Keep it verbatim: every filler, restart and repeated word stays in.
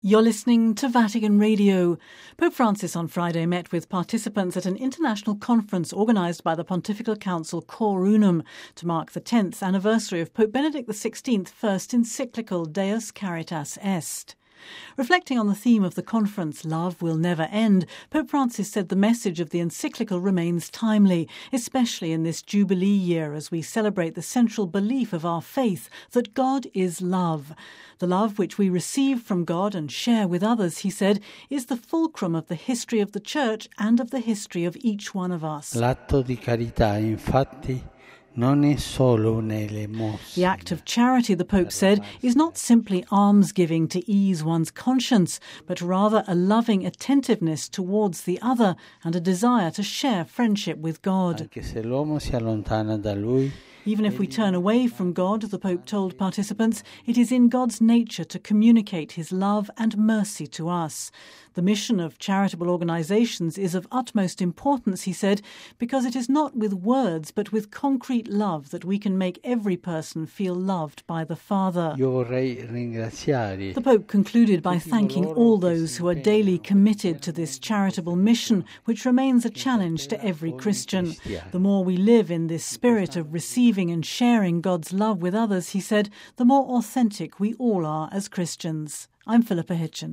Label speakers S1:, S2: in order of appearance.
S1: You're listening to Vatican Radio. Pope Francis on Friday met with participants at an international conference organised by the Pontifical Council Cor Unum to mark the tenth anniversary of Pope Benedict the sixteenth's first encyclical Deus Caritas Est. Reflecting on the theme of the conference, Love Will Never End, Pope Francis said the message of the encyclical remains timely, especially in this Jubilee year as we celebrate the central belief of our faith that God is love. The love which we receive from God and share with others, he said, is the fulcrum of the history of the Church and of the history of each one of us.
S2: L'atto di carità, infatti, non è solo un'elemosina.
S1: The act of charity, the Pope said, is not simply almsgiving to ease one's conscience, but rather a loving attentiveness towards the other and a desire to share friendship with God.
S2: Anche se l'uomo si allontana da lui,
S1: Even if we turn away from God, the Pope told participants, it is in God's nature to communicate his love and mercy to us. The mission of charitable organisations is of utmost importance, he said, because it is not with words but with concrete love that we can make every person feel loved by the Father.
S2: io vorrei ringraziare
S1: The Pope concluded by thanking all those who are daily committed to this charitable mission, which remains a challenge to every Christian. The more we live in this spirit of receiving and sharing God's love with others, he said, the more authentic we all are as Christians. I'm Philippa Hitchin.